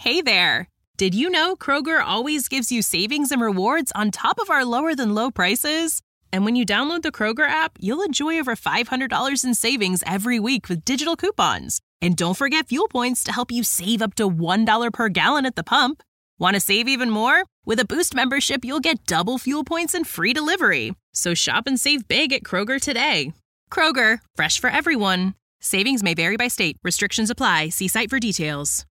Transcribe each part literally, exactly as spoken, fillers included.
Hey there! Did you know Kroger always gives you savings and rewards on top of our lower-than-low prices? And when you download the Kroger app, you'll enjoy over five hundred dollars in savings every week with digital coupons. And don't forget fuel points to help you save up to one dollar per gallon at the pump. Want to save even more? With a Boost membership, you'll get double fuel points and free delivery. So shop and save big at Kroger today. Kroger, fresh for everyone. Savings may vary by state. Restrictions apply. See site for details.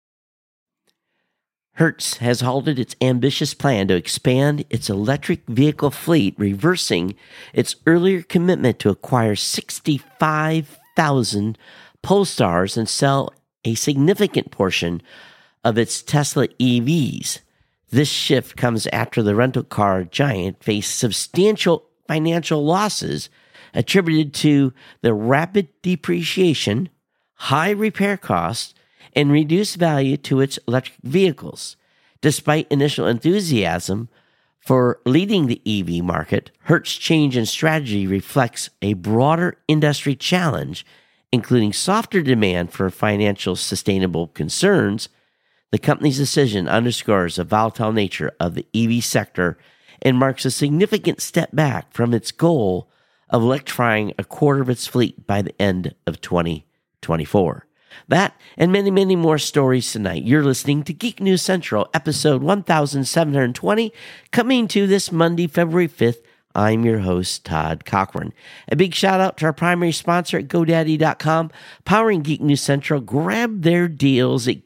Hertz has halted its ambitious plan to expand its electric vehicle fleet, reversing its earlier commitment to acquire sixty-five thousand Polestars and sell a significant portion of its Tesla E Vs. This shift comes after the rental car giant faced substantial financial losses attributed to the rapid depreciation, high repair costs, and reduced value to its electric vehicles. Despite initial enthusiasm for leading the E V market, Hertz's change in strategy reflects a broader industry challenge, including softer demand for financial sustainable concerns. The company's decision underscores the volatile nature of the E V sector and marks a significant step back from its goal of electrifying a quarter of its fleet by the end of twenty twenty-four. That and many, many more stories tonight. You're listening to Geek News Central, episode one thousand seven hundred twenty, coming to this Monday, February fifth. I'm your host, Todd Cochran. A big shout out to our primary sponsor at GoDaddy dot com, powering Geek News Central. Grab their deals at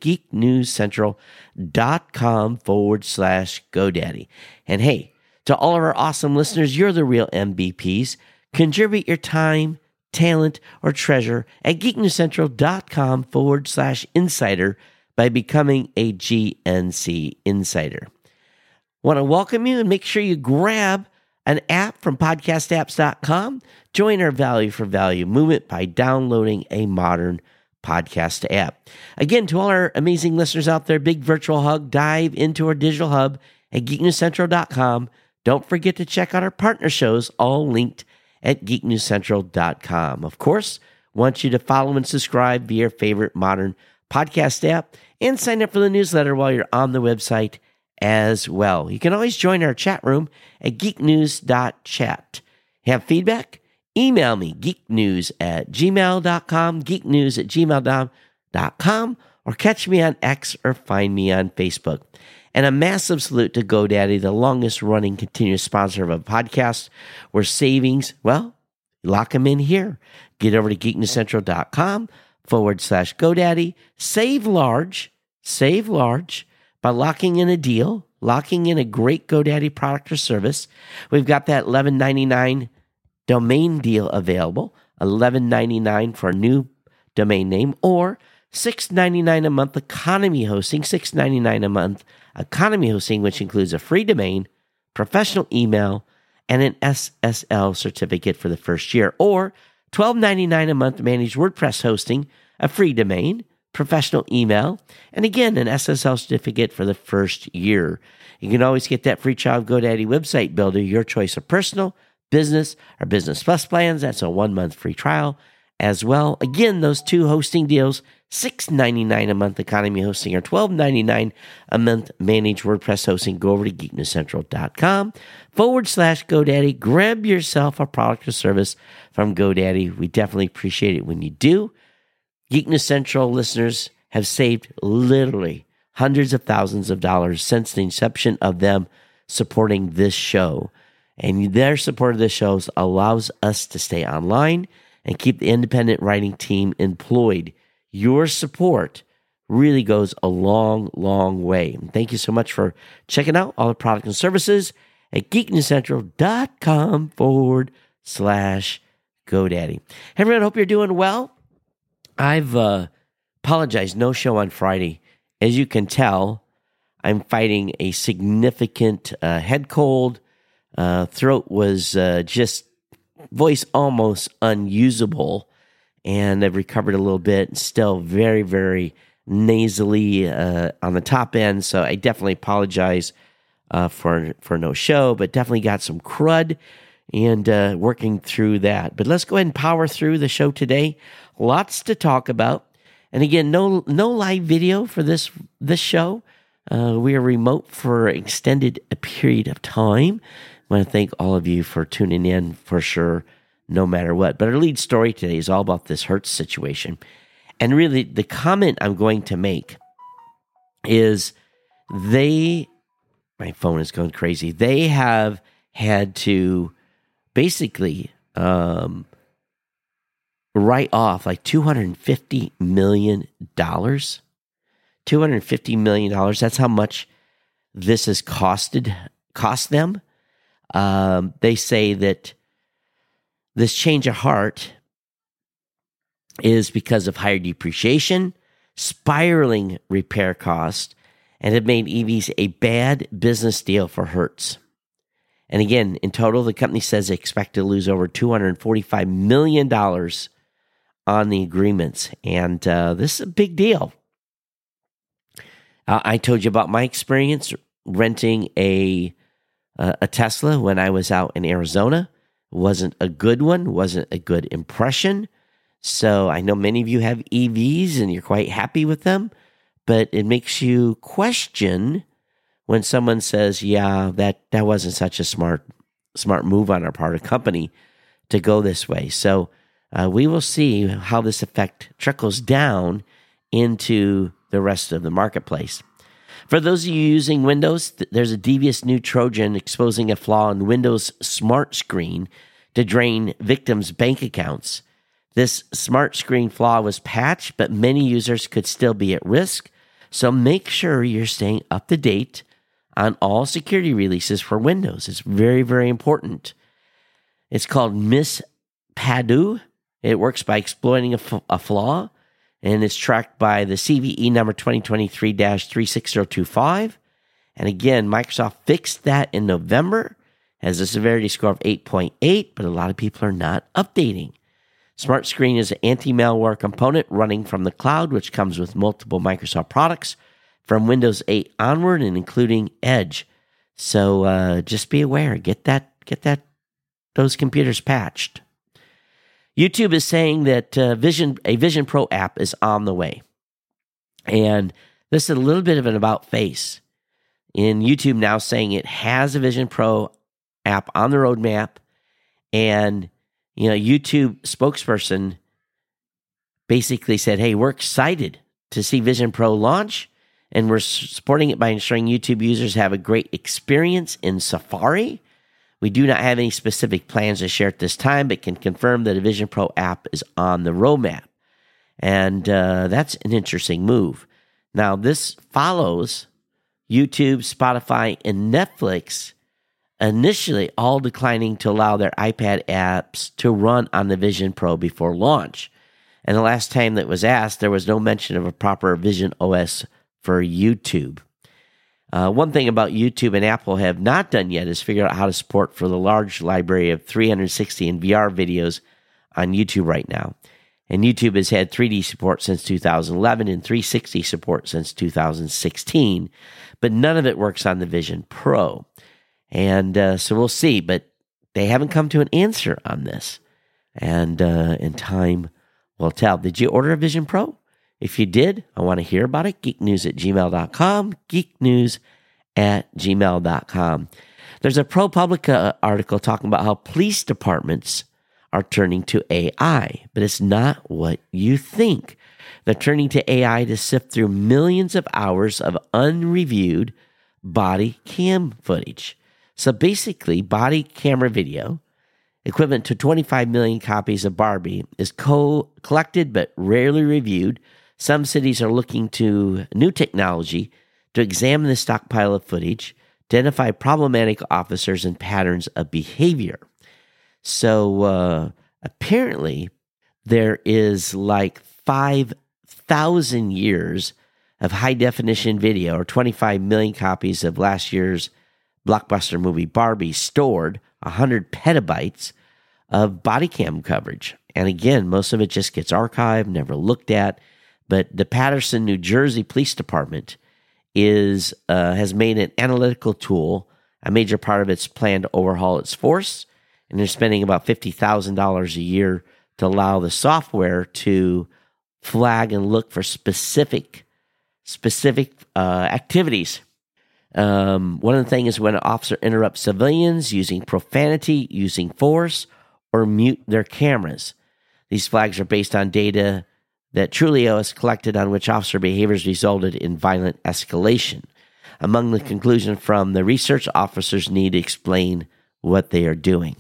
geeknewscentral.com forward slash GoDaddy. And hey, to all of our awesome listeners, you're the real M V Ps. Contribute your time, talent, or treasure at geeknewscentral.com forward slash insider by becoming a G N C insider. Want to welcome you and make sure you grab an app from podcast apps dot com. Join our value for value movement by downloading a modern podcast app. Again, to all our amazing listeners out there, big virtual hug. Dive into our digital hub at geek news central dot com. Don't forget to check out our partner shows, all linked at geek news central dot com. Of course, want you to follow and subscribe via your favorite modern podcast app and sign up for the newsletter while you're on the website as well. You can always join our chat room at geek news dot chat. Have feedback? Email me, geeknews at gmail dot com, geeknews at gmail dot com, or catch me on X or find me on Facebook. And a massive salute to GoDaddy, the longest-running continuous sponsor of a podcast, where savings, well, lock them in here. Get over to geeknewscentral.com forward slash GoDaddy. Save large, save large by locking in a deal, locking in a great GoDaddy product or service. We've got that eleven ninety-nine domain deal available, eleven ninety-nine for a new domain name, or six ninety-nine a month economy hosting, six ninety-nine a month economy hosting, which includes a free domain, professional email, and an S S L certificate for the first year, or twelve ninety-nine a month managed WordPress hosting, a free domain, professional email, and again, an S S L certificate for the first year. You can always get that free trial of GoDaddy website builder, your choice of personal, business, or business plus plans. That's a one-month free trial as well. Again, those two hosting deals, six ninety-nine a month economy hosting or twelve ninety-nine a month managed WordPress hosting. Go over to geeknewscentral.com forward slash GoDaddy. Grab yourself a product or service from GoDaddy. We definitely appreciate it when you do. Geek News Central listeners have saved literally hundreds of thousands of dollars since the inception of them supporting this show. And their support of this show allows us to stay online and keep the independent writing team employed. Your support really goes a long, long way. And thank you so much for checking out all the products and services at geeknewscentral.com forward slash GoDaddy. Hey, everyone, hope you're doing well. I've uh, apologized, no show on Friday. As you can tell, I'm fighting a significant uh, head cold. Uh, throat was uh, just, voice almost unusable. And I've recovered a little bit, still very, very nasally uh, on the top end. So I definitely apologize uh, for, for no show, but definitely got some crud and uh, working through that. But let's go ahead and power through the show today. Lots to talk about. And again, no no live video for this this show. Uh, we are remote for an extended period of time. I want to thank all of you for tuning in for sure, no matter what. But our lead story today is all about this Hertz situation. And really, the comment I'm going to make is they, my phone is going crazy, they have had to basically um, write off like two hundred fifty million dollars. two hundred fifty million dollars, that's how much this has costed, cost them. Um, they say that this change of heart is because of higher depreciation, spiraling repair costs, and have made E Vs a bad business deal for Hertz. And again, in total, the company says they expect to lose over two hundred forty-five million dollars on the agreements. And uh, this is a big deal. Uh, I told you about my experience renting a uh, a Tesla when I was out in Arizona. It wasn't a good one, wasn't a good impression. So I know many of you have E Vs and you're quite happy with them, but it makes you question when someone says, yeah, that, that wasn't such a smart smart move on our part of company to go this way. So uh, we will see how this effect trickles down into the rest of the marketplace. For those of you using Windows, th- there's a devious new Trojan exposing a flaw in Windows Smart Screen to drain victims' bank accounts. This Smart Screen flaw was patched, but many users could still be at risk, so make sure you're staying up to date on all security releases for Windows. It's very, very important. It's called Miss Padu. It works by exploiting a, f- a flaw, and it's tracked by the C V E number twenty twenty-three dash three six zero two five. And again, Microsoft fixed that in November, has a severity score of eight point eight, but a lot of people are not updating. Smart Screen is an anti-malware component running from the cloud, which comes with multiple Microsoft products from Windows eight onward and including Edge. So uh, just be aware, get that, get that, those computers patched. YouTube is saying that uh, Vision, a Vision Pro app is on the way. And this is a little bit of an about face. In YouTube now saying it has a Vision Pro app on the roadmap. And, you know, YouTube spokesperson basically said, hey, we're excited to see Vision Pro launch. And we're supporting it by ensuring YouTube users have a great experience in Safari. We do not have any specific plans to share at this time, but can confirm that a Vision Pro app is on the roadmap. And uh, that's an interesting move. Now, this follows YouTube, Spotify, and Netflix initially all declining to allow their iPad apps to run on the Vision Pro before launch. And the last time that was asked, there was no mention of a proper Vision O S for YouTube. Uh, one thing about YouTube and Apple have not done yet is figure out how to support for the large library of three hundred sixty and V R videos on YouTube right now. And YouTube has had three D support since two thousand eleven and three sixty support since two thousand sixteen, but none of it works on the Vision Pro. And uh, so we'll see, but they haven't come to an answer on this. And uh, in time will tell. Did you order a Vision Pro? If you did, I want to hear about it. geeknews at gmail dot com. geeknews at gmail dot com. There's a ProPublica article talking about how police departments are turning to A I, but it's not what you think. They're turning to A I to sift through millions of hours of unreviewed body cam footage. So basically, body camera video, equivalent to twenty-five million copies of Barbie, is co- collected but rarely reviewed. Some cities are looking to new technology to examine the stockpile of footage, identify problematic officers and patterns of behavior. So uh, apparently, there is like five thousand years of high-definition video, or twenty-five million copies of last year's blockbuster movie Barbie, stored one hundred petabytes of body cam coverage. And again, most of it just gets archived, never looked at. But the Paterson, New Jersey Police Department is uh, has made an analytical tool. A major part of its plan to overhaul its force, and they're spending about fifty thousand dollars a year to allow the software to flag and look for specific specific uh, activities. Um, one of the things is when an officer interrupts civilians using profanity, using force, or mute their cameras. These flags are based on data that Trulio has collected on which officer behaviors resulted in violent escalation. Among the conclusion from the research, officers need to explain what they are doing.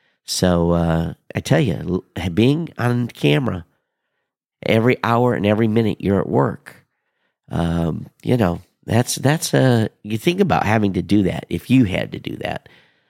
So uh, I tell you, being on camera every hour and every minute you're at work, um, you know, that's that's a you think about having to do that. If you had to do that,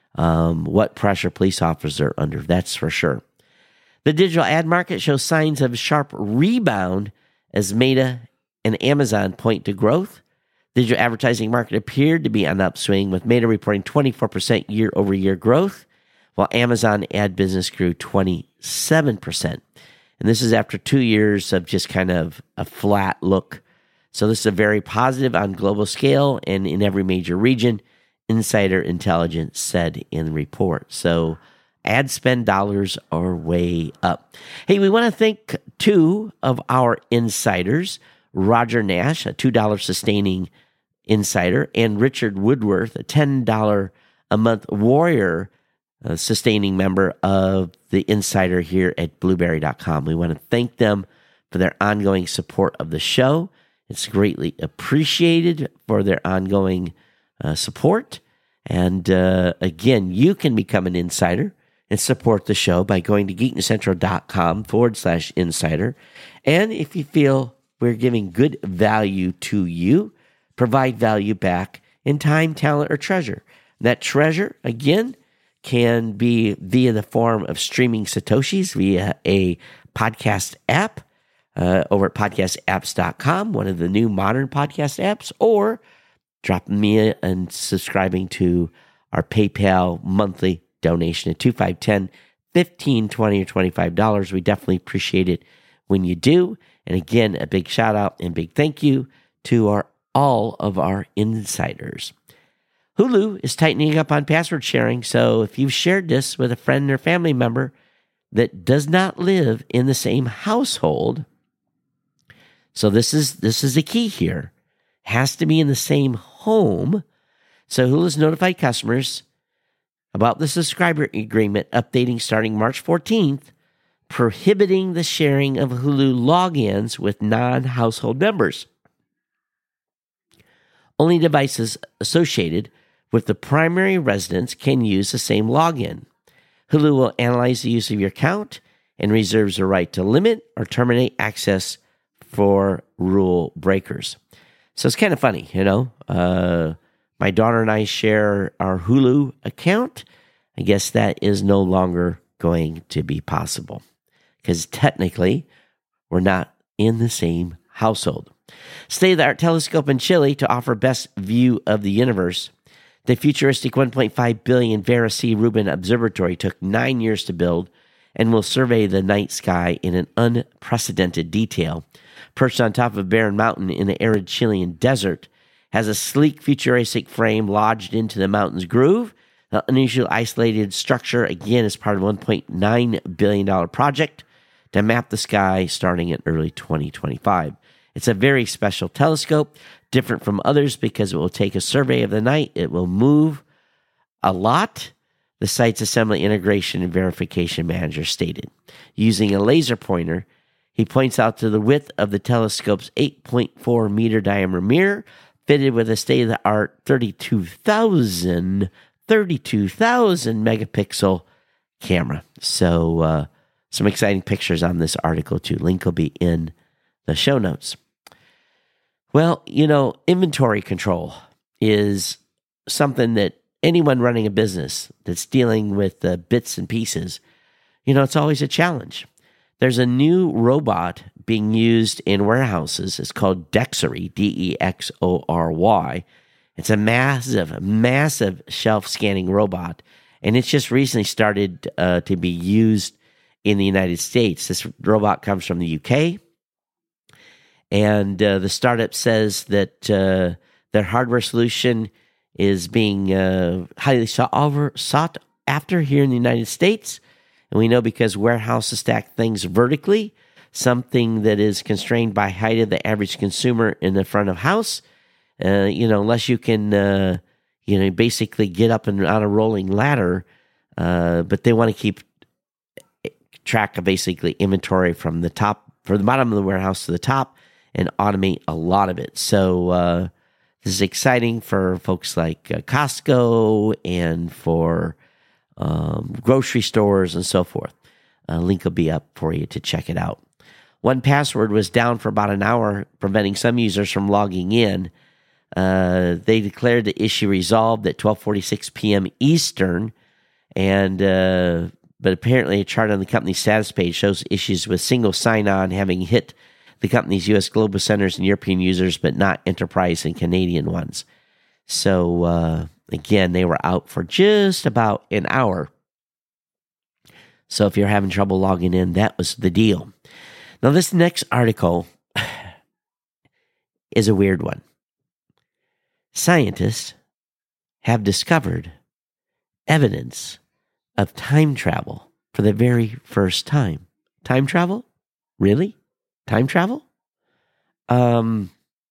um, what pressure police officers are under, that's for sure. The digital ad market shows signs of sharp rebound as Meta and Amazon point to growth. Digital advertising market appeared to be on upswing, with Meta reporting twenty-four percent year-over-year growth, while Amazon ad business grew twenty-seven percent. And this is after two years of just kind of a flat look. So this is a very positive on global scale and in every major region, Insider Intelligence said in the report. So ad spend dollars are way up. Hey, we want to thank two of our insiders, Roger Nash, a two dollars sustaining insider, and Richard Woodworth, a ten dollars a month warrior uh, sustaining member of the insider here at blueberry dot com. We want to thank them for their ongoing support of the show. It's greatly appreciated for their ongoing uh, support. And uh, again, you can become an insider and support the show by going to geeknewscentral.com forward slash insider. And if you feel we're giving good value to you, provide value back in time, talent, or treasure. That treasure, again, can be via the form of streaming Satoshis via a podcast app uh, over at podcast apps dot com, one of the new modern podcast apps, or dropping me a, and subscribing to our PayPal monthly donation at two five one zero, fifteen, twenty, or twenty-five dollars. We definitely appreciate it when you do. And again, a big shout out and big thank you to our all of our insiders. Hulu is tightening up on password sharing, so if you've shared this with a friend or family member that does not live in the same household, so this is this is the key here, has to be in the same home. So Hulu's notified customers about the subscriber agreement updating starting March fourteenth, prohibiting the sharing of Hulu logins with non-household members. Only devices associated with the primary residence can use the same login. Hulu will analyze the use of your account and reserves the right to limit or terminate access for rule breakers. So it's kind of funny, you know. Uh, my daughter and I share our Hulu account. I guess that is no longer going to be possible because technically we're not in the same household. State-of-the-art telescope in Chile to offer best view of the universe. The futuristic one point five billion Vera C. Rubin Observatory took nine years to build and will survey the night sky in an unprecedented detail. Perched on top of a barren mountain in the arid Chilean desert, has a sleek futuristic frame lodged into the mountain's groove. The unusual isolated structure, again, is part of a one point nine billion dollars project to map the sky starting in early twenty twenty-five. It's a very special telescope, different from others because it will take a survey of the night. It will move a lot, the site's assembly integration and verification manager stated. Using a laser pointer, he points out to the width of the telescope's eight point four meter diameter mirror, fitted with a state-of-the-art thirty-two thousand, thirty-two thousand megapixel camera. So uh, some exciting pictures on this article too. Link will be in the show notes. Well, you know, inventory control is something that anyone running a business that's dealing with the bits and pieces, you know, it's always a challenge. There's a new robot being used in warehouses. It's called Dexory, D E X O R Y. It's a massive, massive shelf scanning robot, and it's just recently started uh, to be used in the United States. This robot comes from the U K. And uh, the startup says that uh, their hardware solution is being uh, highly sought, over, sought after here in the United States. And we know because warehouses stack things vertically, something that is constrained by height of the average consumer in the front of house. Uh, you know, unless you can, uh, you know, basically get up and on a rolling ladder, uh, but they want to keep track of basically inventory from the top, from the bottom of the warehouse to the top, and automate a lot of it. So uh, this is exciting for folks like uh, Costco and for um, grocery stores and so forth. A link will be up for you to check it out. one Password was down for about an hour, preventing some users from logging in. Uh, they declared the issue resolved at twelve forty-six p.m. Eastern, and uh, but apparently a chart on the company's status page shows issues with single sign-on having hit the company's U S global centers and European users, but not enterprise and Canadian ones. So uh, again, they were out for just about an hour. So if you're having trouble logging in, that was the deal. Now, this next article is a weird one. Scientists have discovered evidence of time travel for the very first time. Time travel? Really? Time travel? Um,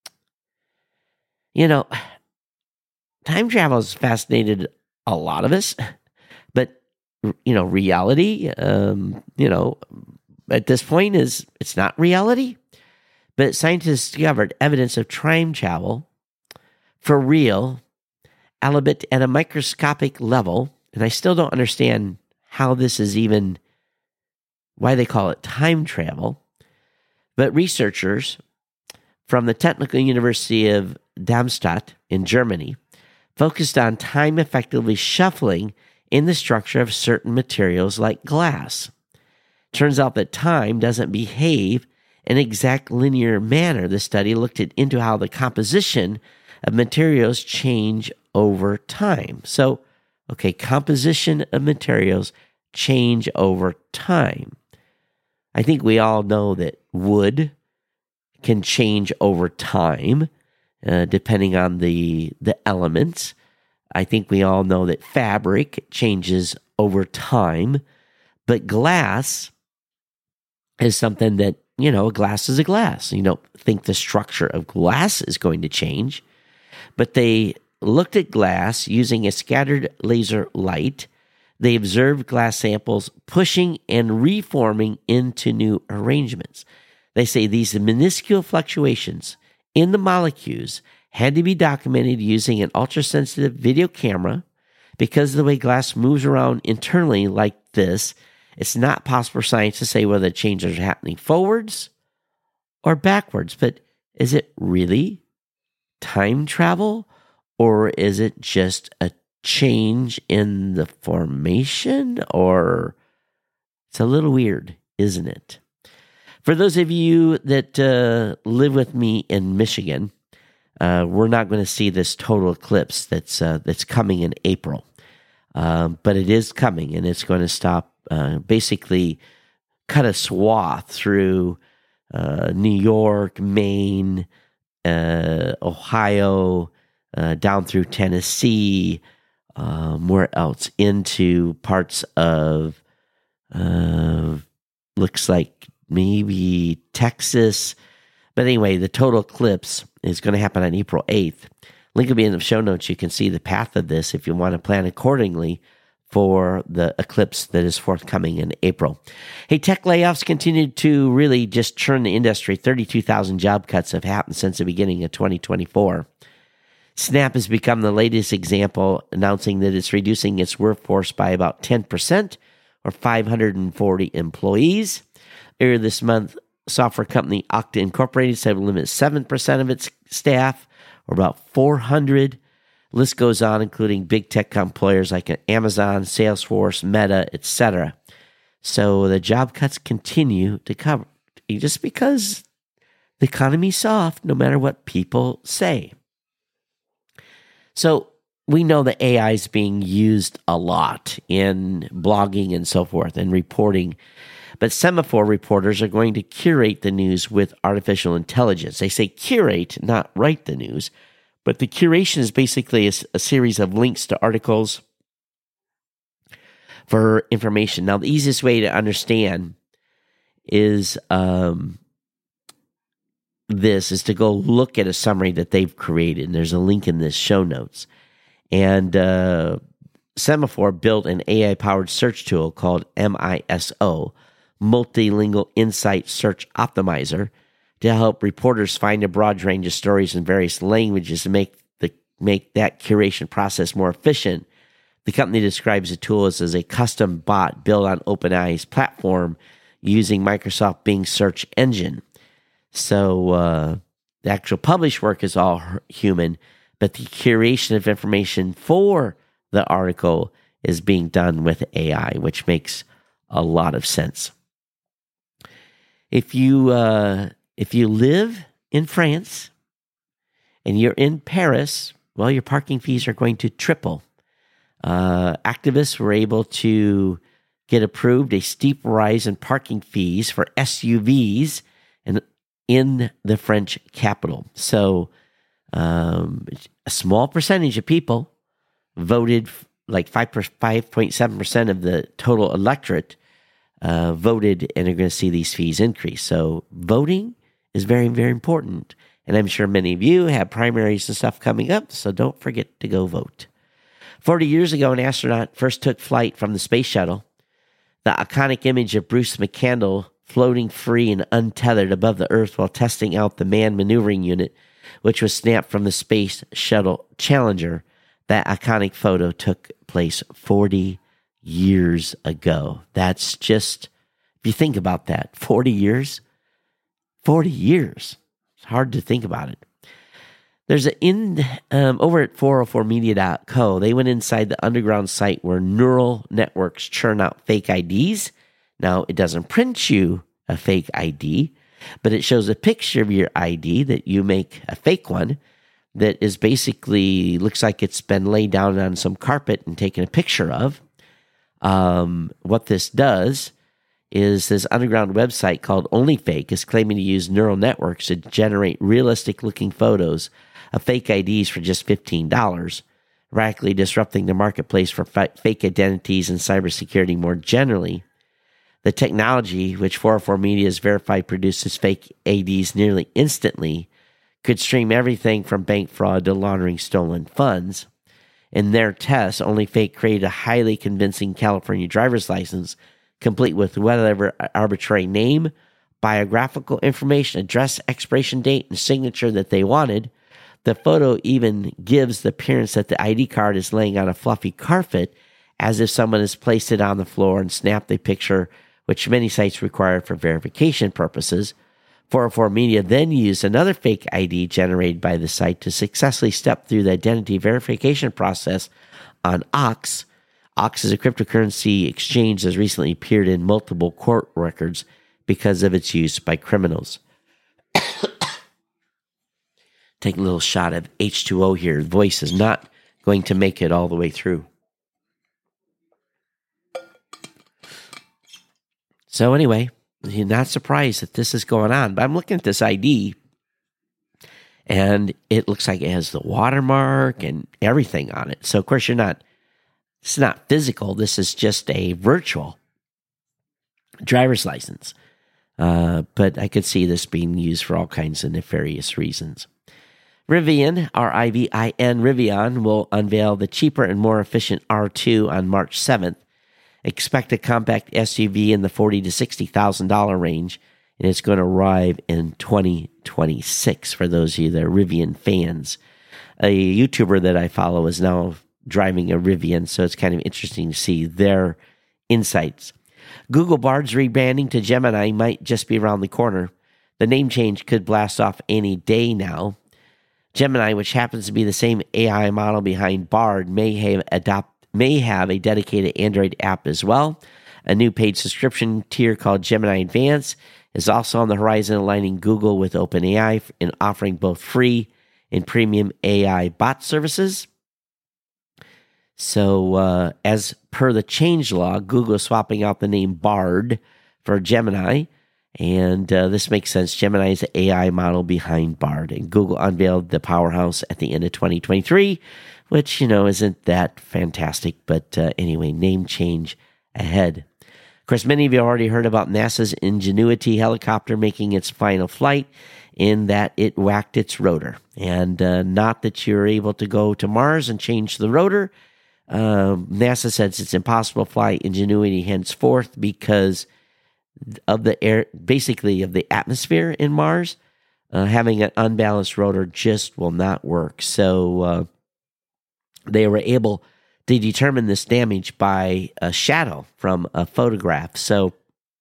you know, time travel has fascinated a lot of us, but, you know, reality, um, you know, at this point is, it's not reality, but scientists discovered evidence of time travel for real, albeit at a microscopic level, and I still don't understand how this is even, why they call it time travel, but researchers from the Technical University of Darmstadt in Germany focused on time effectively shuffling in the structure of certain materials like glass. Turns out that time doesn't behave in an exact linear manner. The study looked at, into how the composition of materials change over time. So, okay, composition of materials change over time. I think we all know that wood can change over time, uh, depending on the the elements. I think we all know that fabric changes over time, but glass is something that, you know, a glass is a glass. You don't think the structure of glass is going to change, but they looked at glass using a scattered laser light. They observed glass samples pushing and reforming into new arrangements. They say these minuscule fluctuations in the molecules had to be documented using an ultra-sensitive video camera. Because of the way glass moves around internally like this, it's not possible for science to say whether the changes are happening forwards or backwards. But is it really time travel, or is it just a change in the formation? Or it's a little weird, isn't it? For those of you that uh, live with me in Michigan, uh, we're not going to see this total eclipse that's uh, that's coming in April, um, but it is coming, and it's going to stop. Uh, basically, cut a swath through uh, New York, Maine, uh, Ohio, uh, down through Tennessee. Um, where else? Into parts of uh, looks like maybe Texas. But anyway, the total eclipse is going to happen on April eighth. Link will be in the show notes. You can see the path of this if you want to plan accordingly for the eclipse that is forthcoming in April. Hey, tech layoffs continued to really just churn the industry. thirty-two thousand job cuts have happened since the beginning of twenty twenty-four. Snap has become the latest example, announcing that it's reducing its workforce by about ten percent, or five hundred forty employees. Earlier this month, software company Okta Incorporated said it will limit seven percent of its staff, or about four hundred. List goes on, including big tech employers like Amazon, Salesforce, Meta, et cetera. So the job cuts continue to cover, just because the economy's soft, no matter what people say. So we know that A I is being used a lot in blogging and so forth and reporting. But Semaphore reporters are going to curate the news with artificial intelligence. They say curate, not write the news. But the curation is basically a, a series of links to articles for information. Now, the easiest way to understand is um, this, is to go look at a summary that they've created. And there's a link in this show notes. And uh, Semaphore built an A I-powered search tool called M I S O, Multilingual Insight Search Optimizer, to help reporters find a broad range of stories in various languages and make the make that curation process more efficient. The company describes the tool as, as a custom bot built on OpenAI's platform using Microsoft Bing search engine. So uh, the actual published work is all human, but the curation of information for the article is being done with A I, which makes a lot of sense. If you uh, if you live in France and you're in Paris, well, your parking fees are going to triple. Uh, activists were able to get approved a steep rise in parking fees for S U Vs in, in the French capital. So um, a small percentage of people voted, like five point seven percent of the total electorate uh, voted, and are going to see these fees increase. So voting is very, very important. And I'm sure many of you have primaries and stuff coming up, so don't forget to go vote. forty years ago, an astronaut first took flight from the space shuttle. The iconic image of Bruce McCandle floating free and untethered above the Earth while testing out the manned maneuvering unit, which was snapped from the Space Shuttle Challenger. That iconic photo took place forty years ago. That's just, if you think about that, forty years, forty years. It's hard to think about it. There's an in um, over at four oh four media dot co. They went inside the underground site where neural networks churn out fake I Ds. Now, it doesn't print you a fake I D, but it shows a picture of your I D that you make a fake one that is basically, looks like it's been laid down on some carpet and taken a picture of. Um, what this does is this underground website called OnlyFake is claiming to use neural networks to generate realistic-looking photos of fake I Ds for just fifteen dollars, radically disrupting the marketplace for f- fake identities and cybersecurity more generally. The technology, which four oh four Media has verified produces fake I Ds nearly instantly, could stream everything from bank fraud to laundering stolen funds. In their tests, OnlyFake created a highly convincing California driver's license, complete with whatever arbitrary name, biographical information, address, expiration date, and signature that they wanted. The photo even gives the appearance that the I D card is laying on a fluffy carpet, as if someone has placed it on the floor and snapped a picture, which many sites require for verification purposes. four oh four Media then used another fake I D generated by the site to successfully step through the identity verification process on Ox. Ox is a cryptocurrency exchange that has recently appeared in multiple court records because of its use by criminals. Take a little shot of H two O here. The voice is not going to make it all the way through. So anyway, you're not surprised that this is going on. But I'm looking at this I D, and it looks like it has the watermark and everything on it. So, of course, you're not, it's not physical. This is just a virtual driver's license. Uh, but I could see this being used for all kinds of nefarious reasons. Rivian, R I V I N, Rivian, will unveil the cheaper and more efficient R two on March seventh. Expect a compact S U V in the forty thousand to sixty thousand dollars range, and it's going to arrive in twenty twenty-six for those of you that are Rivian fans. A YouTuber that I follow is now driving a Rivian, so it's kind of interesting to see their insights. Google Bard's rebranding to Gemini might just be around the corner. The name change could blast off any day now. Gemini, which happens to be the same A I model behind Bard, may have adopt may have a dedicated Android app as well. A new paid subscription tier called Gemini Advance is also on the horizon, aligning Google with OpenAI and offering both free and premium A I bot services. So, uh, as per the changelog, Google is swapping out the name Bard for Gemini, and uh, this makes sense. Gemini is the A I model behind Bard, and Google unveiled the powerhouse at the end of twenty twenty-three, which, you know, isn't that fantastic, but uh, anyway, name change ahead. Of course, many of you already heard about NASA's Ingenuity helicopter making its final flight, in that it whacked its rotor. And uh, not that you're able to go to Mars and change the rotor. Uh, NASA says it's impossible to fly Ingenuity henceforth because of the air, basically of the atmosphere in Mars. Uh, having an unbalanced rotor just will not work. So uh, they were able to determine this damage by a shadow from a photograph. So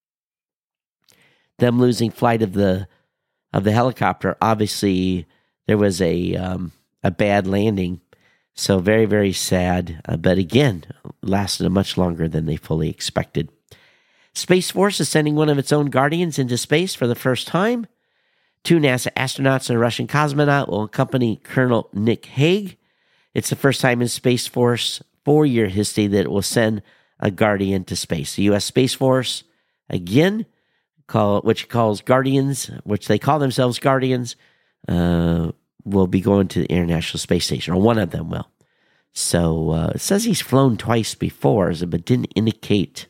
them losing flight of the of the helicopter, obviously there was a um, a bad landing. So very, very sad. Uh, but again, lasted much longer than they fully expected. Space Force is sending one of its own Guardians into space for the first time. Two NASA astronauts and a Russian cosmonaut will accompany Colonel Nick Hague. It's the first time in Space Force four-year history that it will send a Guardian to space. The U S Space Force, again, call which calls Guardians, which they call themselves Guardians, uh, will be going to the International Space Station, or one of them will. So uh, it says he's flown twice before, but didn't indicate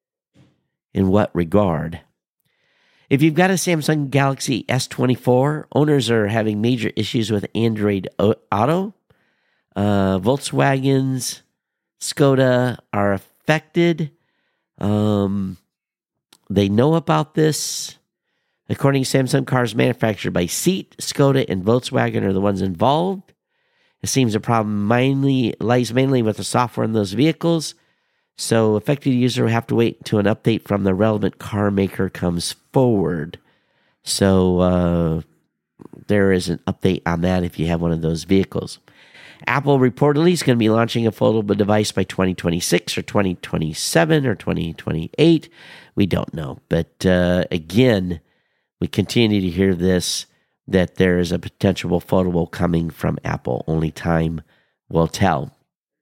in what regard. If you've got a Samsung Galaxy S twenty-four, owners are having major issues with Android Auto. Uh, Volkswagens, Skoda are affected. Um, they know about this. According to Samsung, cars manufactured by Seat, Skoda, and Volkswagen are the ones involved. It seems the problem mainly lies mainly with the software in those vehicles. So affected user will have to wait until an update from the relevant car maker comes forward. So uh, there is an update on that if you have one of those vehicles. Apple reportedly is going to be launching a foldable device by twenty twenty-six or twenty twenty-seven or twenty twenty-eight. We don't know. But uh, again, we continue to hear this, that there is a potential foldable coming from Apple. Only time will tell.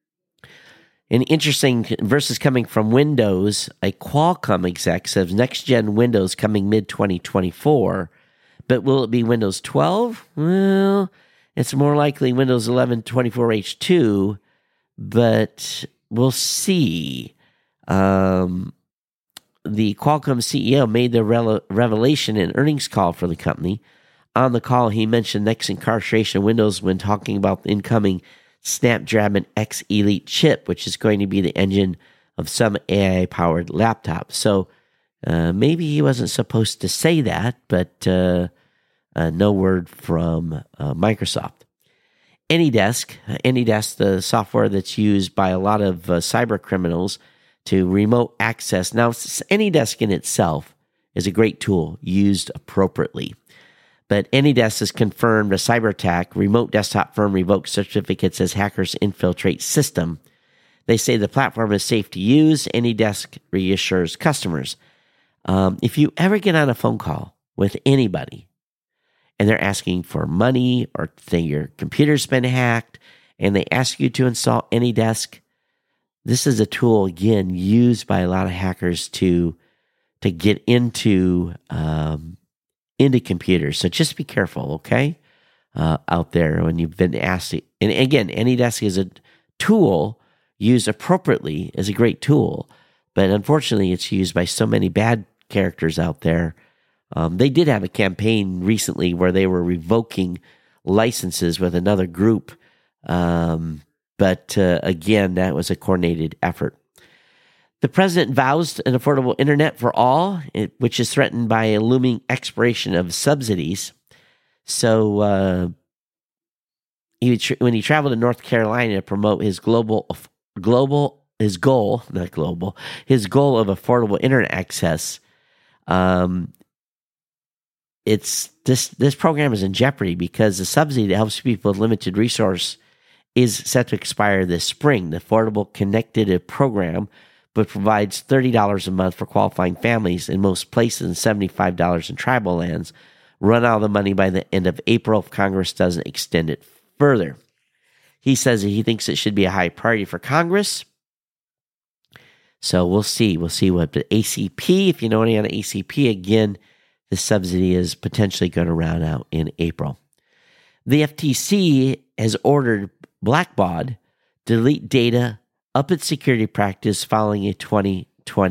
An interesting versus coming from Windows, a Qualcomm exec says next-gen Windows coming mid twenty twenty-four, but will it be Windows twelve? Well, it's more likely Windows eleven twenty-four H two, but we'll see. Um, the Qualcomm C E O made the rele- revelation in earnings call for the company. On the call, he mentioned next incarceration of Windows when talking about the incoming Snapdragon X Elite chip, which is going to be the engine of some A I-powered laptop. So uh, maybe he wasn't supposed to say that, but uh, uh, no word from uh, Microsoft. AnyDesk, AnyDesk, the software that's used by a lot of uh, cyber criminals to remote access. Now, AnyDesk in itself is a great tool used appropriately. But AnyDesk has confirmed a cyber attack. Remote desktop firm revokes certificates as hackers infiltrate system. They say the platform is safe to use. AnyDesk reassures customers. Um, if you ever get on a phone call with anybody and they're asking for money or say your computer's been hacked and they ask you to install AnyDesk, this is a tool, again, used by a lot of hackers to, to get into um, into computers. So just be careful, okay, uh, out there when you've been asked. To, and again, AnyDesk is a tool used appropriately, is a great tool, but unfortunately it's used by so many bad characters out there. Um, they did have a campaign recently where they were revoking licenses with another group, um, but uh, again, that was a coordinated effort. The president vows an affordable internet for all, which is threatened by a looming expiration of subsidies. So uh, he, when he traveled to North Carolina to promote his global, global, his goal, not global, his goal of affordable internet access, um, it's this this program is in jeopardy because the subsidy that helps people with limited resource is set to expire this spring. The Affordable Connected program, but provides thirty dollars a month for qualifying families in most places and seventy-five dollars in tribal lands, run out of the money by the end of April if Congress doesn't extend it further. He says that he thinks it should be a high priority for Congress. So we'll see. We'll see what the A C P, if you know any on A C P, again, the subsidy is potentially going to round out in April. The F T C has ordered Blackbaud to delete data up its security practice following a twenty twenty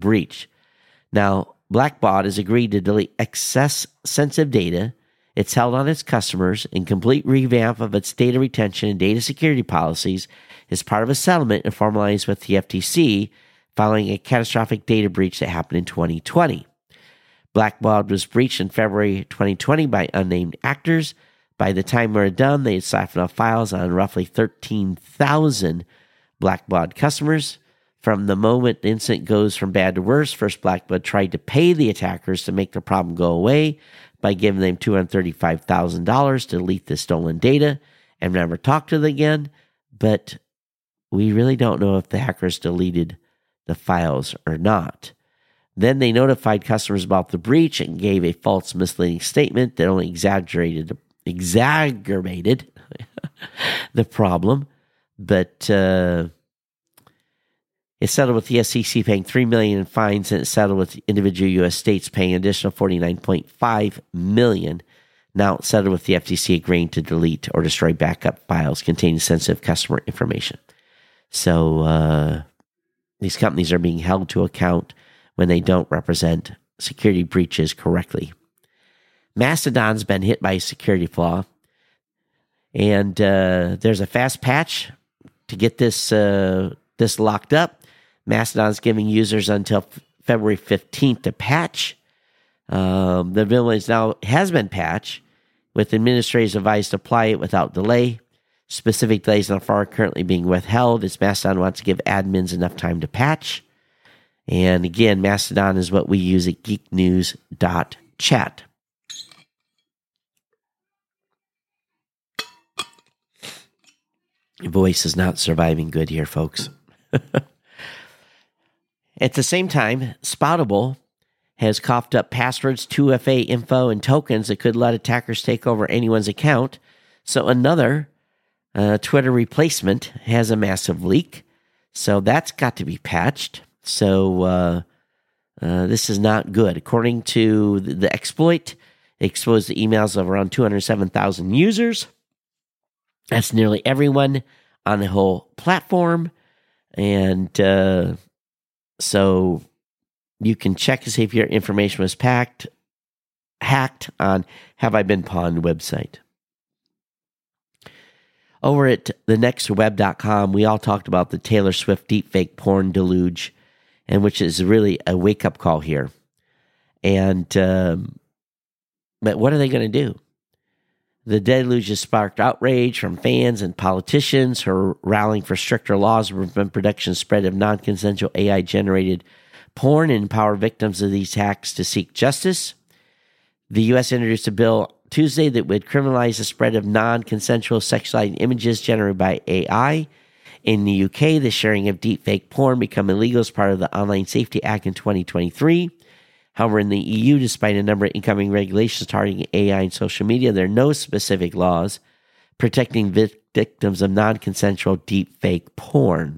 breach. Now, Blackbaud has agreed to delete excess sensitive data it's held on its customers, and complete revamp of its data retention and data security policies is part of a settlement and formalized with the F T C following a catastrophic data breach that happened in twenty twenty. Blackbaud was breached in February twenty twenty by unnamed actors. By the time we were done, they had siphoned off files on roughly thirteen thousand Blackbaud customers. From the moment the incident goes from bad to worse, first Blackbaud tried to pay the attackers to make the problem go away by giving them two hundred thirty-five thousand dollars to delete the stolen data and never talk to them again. But we really don't know if the hackers deleted the files or not. Then they notified customers about the breach and gave a false, misleading statement that only exaggerated, exacerbated the problem. But uh, it settled with the S E C paying three million dollars in fines, and it settled with individual U S states paying an additional forty-nine point five million dollars. Now it's settled with the F T C agreeing to delete or destroy backup files containing sensitive customer information. So uh, these companies are being held to account when they don't represent security breaches correctly. Mastodon's been hit by a security flaw, and uh, there's a fast patch to get this uh, this locked up. Mastodon's giving users until February fifteenth to patch. Um, the vulnerability now has been patched, with administrators advised to apply it without delay. Specific delays on far are currently being withheld as Mastodon wants to give admins enough time to patch. And again, Mastodon is what we use at geek news dot chat. Your voice is not surviving good here, folks. At the same time, Spoutable has coughed up passwords, two F A info, and tokens that could let attackers take over anyone's account. So another uh, Twitter replacement has a massive leak. So that's got to be patched. So uh, uh, this is not good. According to the, the exploit, it exposed the emails of around two hundred seven thousand users. That's nearly everyone on the whole platform. And uh, so you can check to see if your information was packed, hacked on Have I Been Pawned website. Over at the next web dot com, we all talked about the Taylor Swift deepfake porn deluge, and which is really a wake-up call here. And um, but what are they going to do? The deluge has sparked outrage from fans and politicians who are rallying for stricter laws to prevent production and spread of non-consensual A I-generated porn and empower victims of these hacks to seek justice. The U S introduced a bill Tuesday that would criminalize the spread of non-consensual sexualized images generated by A I. In the U K, the sharing of deepfake porn became illegal as part of the Online Safety Act in twenty twenty-three. However, in the E U, despite a number of incoming regulations targeting A I and social media, there are no specific laws protecting victims of non-consensual deepfake porn.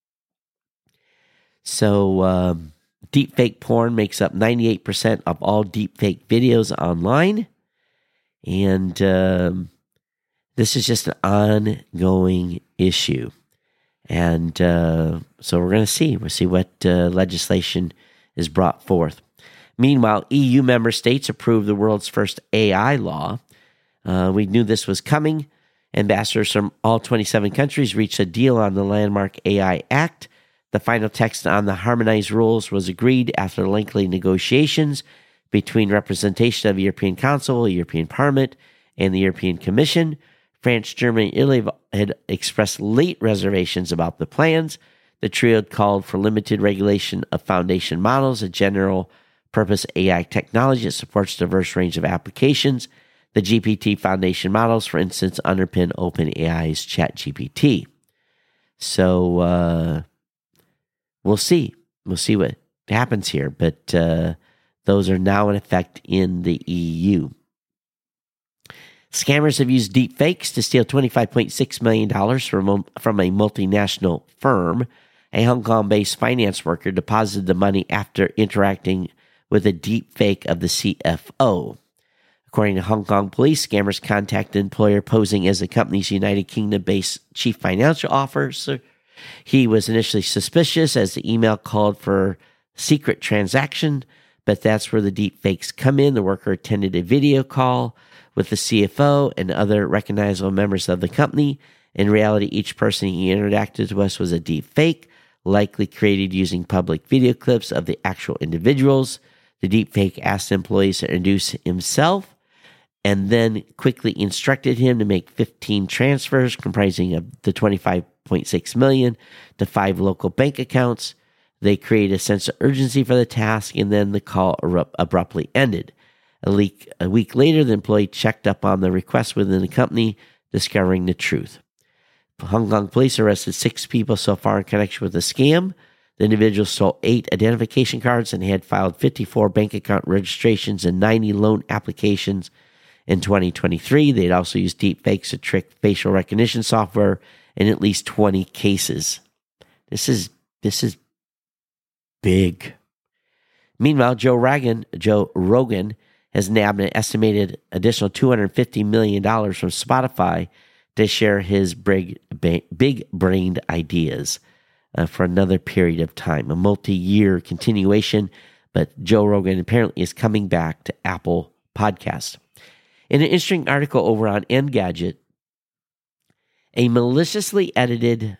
So, um, deepfake porn makes up ninety-eight percent of all deepfake videos online. And um, this is just an ongoing issue. And uh, so we're going to see. We'll see what uh, legislation is brought forth. Meanwhile, E U member states approved the world's first A I law. Uh, we knew this was coming. Ambassadors from all twenty-seven countries reached a deal on the landmark A I Act. The final text on the harmonized rules was agreed after lengthy negotiations between representation of the European Council, the European Parliament, and the European Commission. France, Germany, and Italy had expressed late reservations about the plans. The trio had called for limited regulation of foundation models, a general-purpose A I technology that supports a diverse range of applications. The G P T foundation models, for instance, underpin OpenAI's ChatGPT. So uh, we'll see. We'll see what happens here. But uh, those are now in effect in the E U. Scammers have used deepfakes to steal twenty-five point six million dollars from, from a multinational firm. A Hong Kong-based finance worker deposited the money after interacting with a deepfake of the C F O. According to Hong Kong police, scammers contacted the employer posing as the company's United Kingdom-based chief financial officer. He was initially suspicious as the email called for secret transaction, but that's where the deep fakes come in. The worker attended a video call with the C F O and other recognizable members of the company. In reality, each person he interacted with was a deep fake, likely created using public video clips of the actual individuals. The deep fake asked employees to introduce himself and then quickly instructed him to make fifteen transfers comprising of the twenty-five point six million dollars to five local bank accounts. They created a sense of urgency for the task, and then the call abruptly ended. A, leak, a week later, the employee checked up on the request within the company, discovering the truth. Hong Kong police arrested six people so far in connection with the scam. The individuals stole eight identification cards and had filed fifty-four bank account registrations and ninety loan applications in twenty twenty-three. They had also used deep fakes to trick facial recognition software in at least twenty cases. This is this is big. Meanwhile, Joe Rogan, Joe Rogan has nabbed an estimated additional two hundred fifty million dollars from Spotify to share his big, big-brained ideas uh, for another period of time, a multi-year continuation, but Joe Rogan apparently is coming back to Apple Podcasts. In an interesting article over on Engadget, a maliciously edited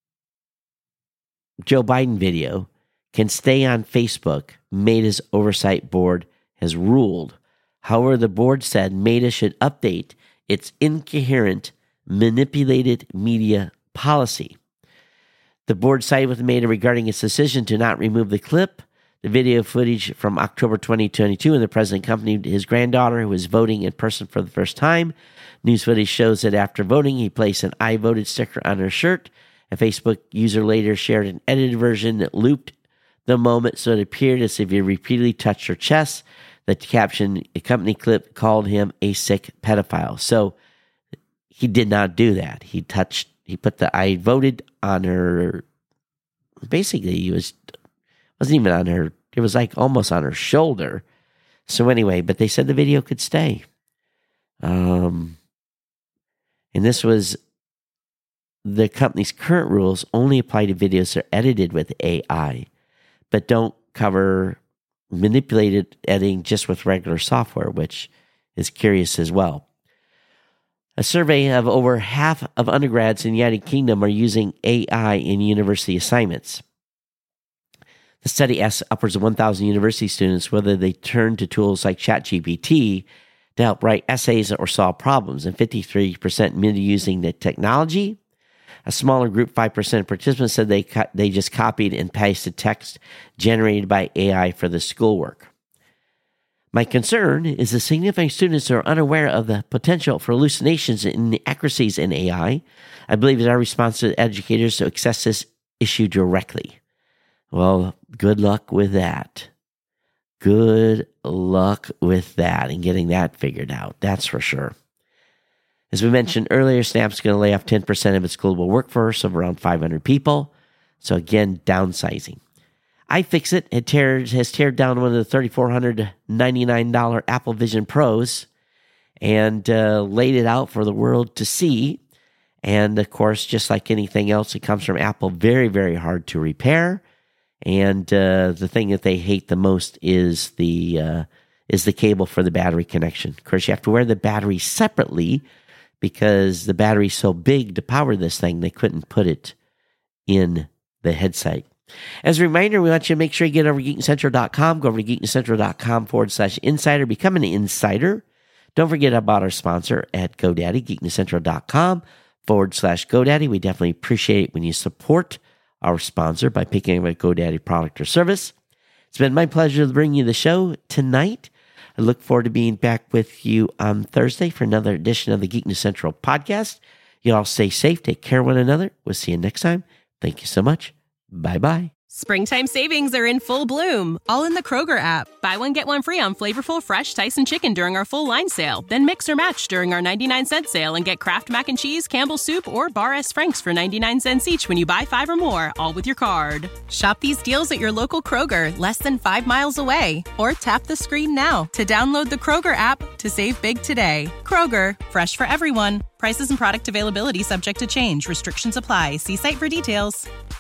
Joe Biden video can stay on Facebook, Meta's oversight board has ruled. However, the board said Meta should update its incoherent, manipulated media policy. The board sided with Meta regarding its decision to not remove the clip. The video footage from October twenty twenty-two, and the president accompanied his granddaughter, who was voting in person for the first time. News footage shows that after voting, he placed an I voted sticker on her shirt. A Facebook user later shared an edited version that looped the moment so it appeared as if he repeatedly touched her chest. The caption, a company clip, called him a sick pedophile. So he did not do that. He touched, he put the I voted on her. Basically, he was, wasn't even on her. It was like almost on her shoulder. So anyway, but they said the video could stay. Um, and this was, the company's current rules only apply to videos that are edited with A I, but don't cover manipulated editing just with regular software, which is curious as well. A survey of over half of undergrads in the United Kingdom are using A I in university assignments. The study asks upwards of one thousand university students whether they turn to tools like ChatGPT to help write essays or solve problems, and fifty-three percent admitted using the technology. A smaller group, five percent of participants, said they co- they just copied and pasted text generated by A I for the schoolwork. My concern is the significant students are unaware of the potential for hallucinations and inaccuracies in A I. I believe it's our responsibility to educators to assess this issue directly. Well, good luck with that. Good luck with that and getting that figured out. That's for sure. As we mentioned earlier, Snap's going to lay off ten percent of its global workforce of around five hundred people. So again, downsizing. iFixit had teared, has teared down one of the three thousand four hundred ninety-nine dollars Apple Vision Pros and uh, laid it out for the world to see. And of course, just like anything else that comes from Apple, very, very hard to repair. And uh, the thing that they hate the most is the uh, is the cable for the battery connection. Of course, you have to wear the battery separately because the battery's so big to power this thing, they couldn't put it in the headset. As a reminder, we want you to make sure you get over to geek central dot com. Go over to geek central dot com forward slash insider. Become an insider. Don't forget about our sponsor at GoDaddy, geek central dot com forward slash GoDaddy. We definitely appreciate it when you support our sponsor by picking up a GoDaddy product or service. It's been my pleasure to bring you the show tonight. I look forward to being back with you on Thursday for another edition of the Geek News Central podcast. You all stay safe. Take care of one another. We'll see you next time. Thank you so much. Bye-bye. Springtime savings are in full bloom, all in the Kroger app. Buy one, get one free on flavorful, fresh Tyson chicken during our full line sale. Then mix or match during our ninety-nine cent sale and get Kraft Mac and Cheese, Campbell's Soup, or Bar S. Frank's for ninety-nine cents each when you buy five or more, all with your card. Shop these deals at your local Kroger, less than five miles away. Or tap the screen now to download the Kroger app to save big today. Kroger, fresh for everyone. Prices and product availability subject to change. Restrictions apply. See site for details.